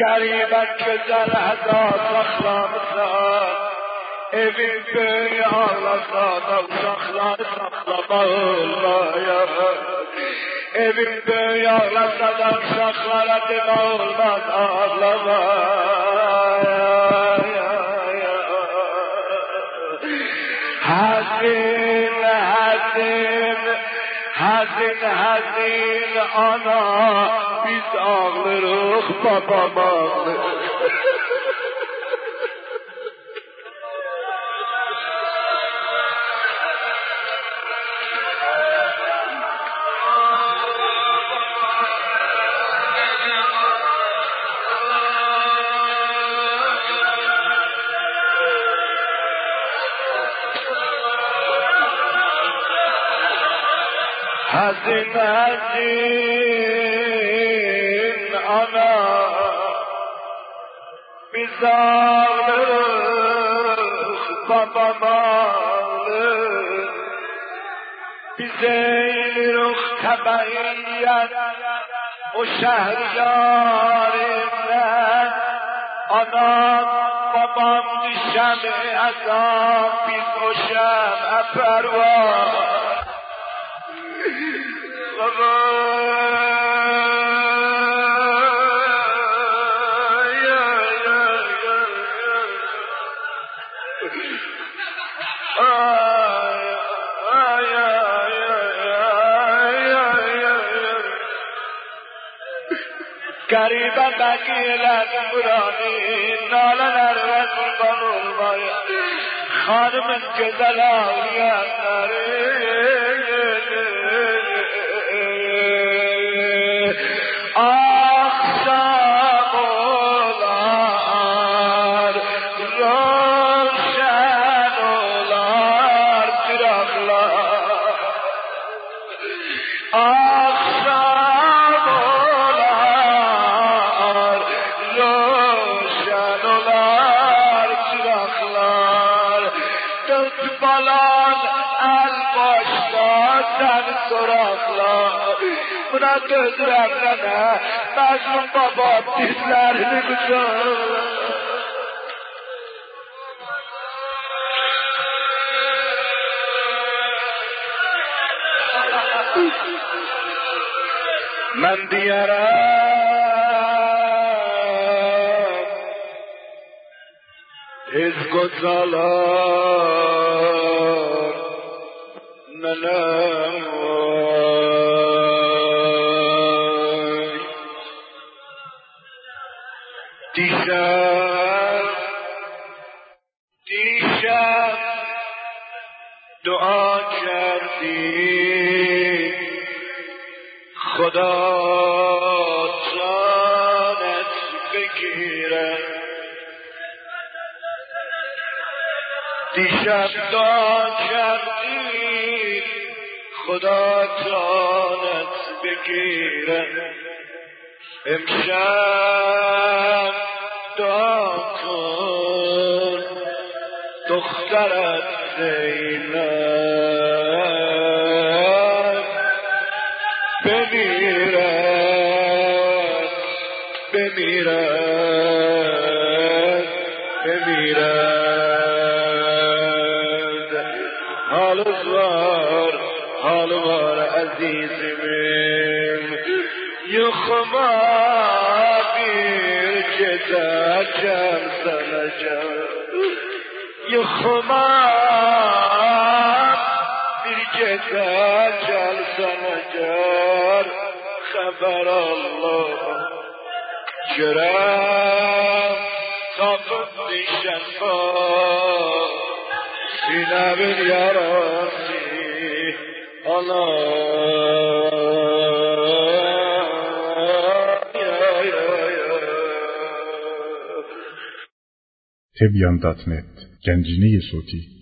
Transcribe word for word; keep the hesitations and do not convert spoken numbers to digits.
قریبا که در هزار سخلان evin böyle ağlasana uşakları saklama olmaya. Evin böyle ağlasana uşaklara deme olmaz ağlama. Hazin hazin hazin hazin ana biz ağlarıq babam ağlar. Hazin hazin ana biz ağlarıq babam ağlar biz eylirik təbəiyyət o şəhriyarimdən anam babam düşəmi əzab biz o şəmə pərvar Baba ya ya ya ay ay ay ay Gariba bakiler burani nalalar ve kurban olmaya Hanımın güzel ağlayanları Akşam olar, roşen olar çıraklar. Akşam olar, roşen olar çıraklar. Dört balan el başta sen soraklar. Buna göz vermene, Mecnun babam dizlerini güzel. Ben diyerem, izgutzalar, nenem دیشب دیشب دعا کردی خدا جانت بگیره دیشب دعا کردی خدا جانت بگیره امشب دعا کن دخترت زینب بمیرد بمیرد بمیرد حال زار حال وار عزیزیم یخما bir gece gelsen ecel Yıkma bir gece gelsen ecel Haber Allah Görem tapıp düşen var Sinemin yarası Allah تبیان دات نت گنجینه صوتی